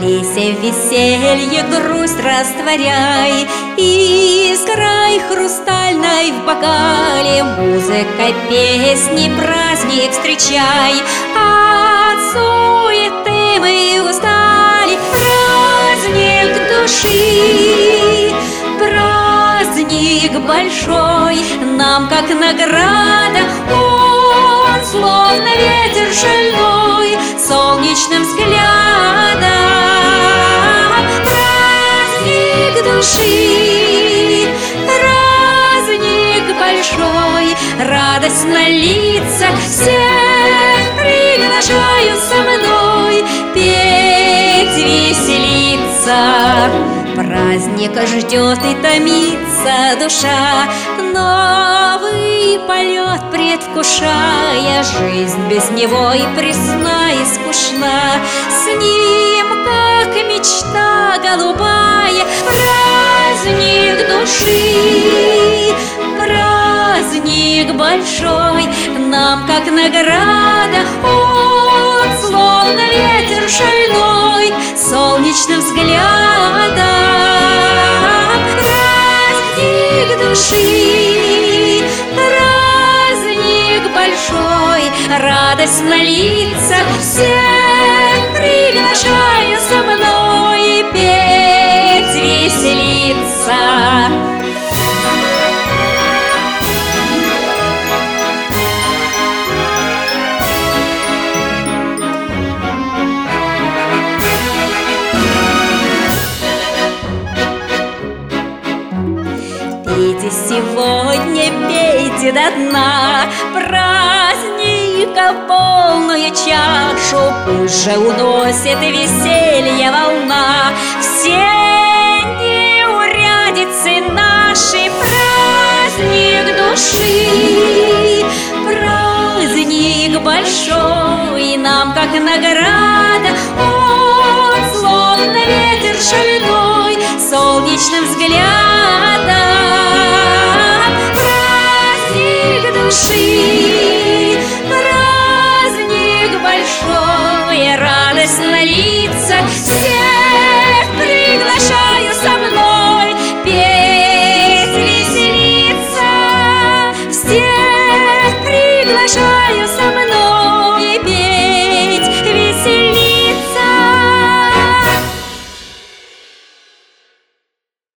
Пейся в веселье, грусть растворяй, искрой хрустальной в бокале музыка, песни, праздник встречай. От суеты мы устали, праздник души, праздник большой, нам как награда. Он словно ветер шальной, солнечным взглядом. Праздник души, праздник большой, радость на лицах всех, приглашаю со мной петь, веселиться. Праздника ждет и томится душа, новый полет предвкушая. Жизнь без него и пресна, и скучна, с ним как мечта голубая. Праздник души, праздник большой, нам как награда. Он словно ветер шальной, солнечным взглядом. Праздник души, праздник большой, радость на лицах всех, приглашаю со мной петь, веселиться. Пейте сегодня, пейте до дна, праздника полную чашу, пусть же уносит веселье волна все неурядицы наши. Праздник души, праздник большой, нам как награда.